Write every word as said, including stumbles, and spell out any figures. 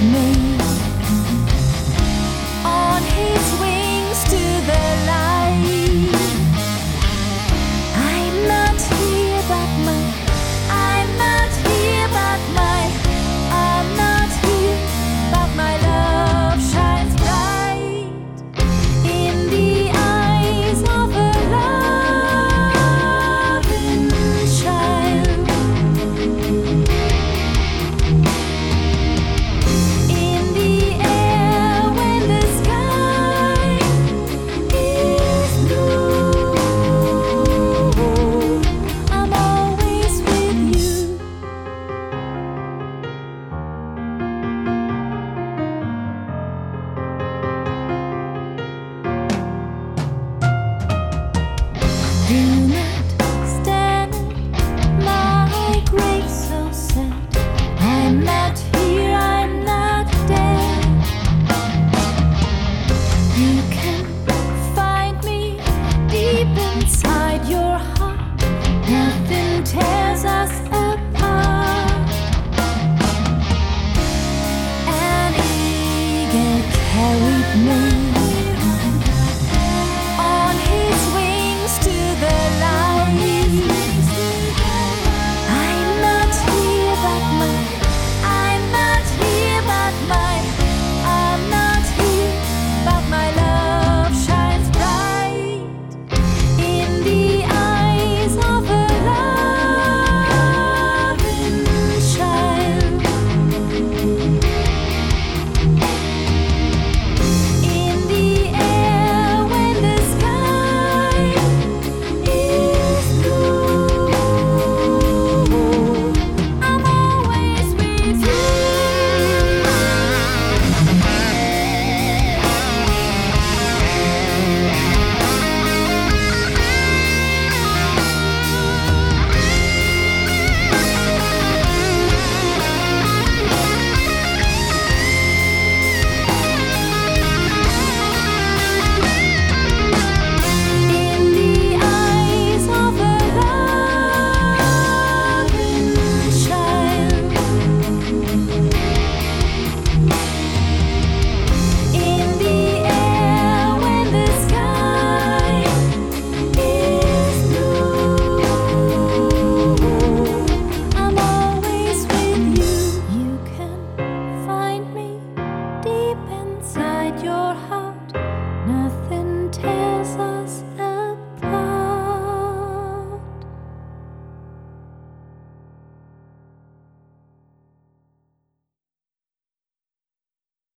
me on his wings to the light. I'm not here but my, I'm not here but my, I'm not here but my love shines bright in the eyes of a loving child. In the air when the sky is blue, I'm always with you. Do not stand at my grave so sad. I'm not here, I'm not dead. You can find me deep inside your heart. Nothing tears us apart. An eagle carried me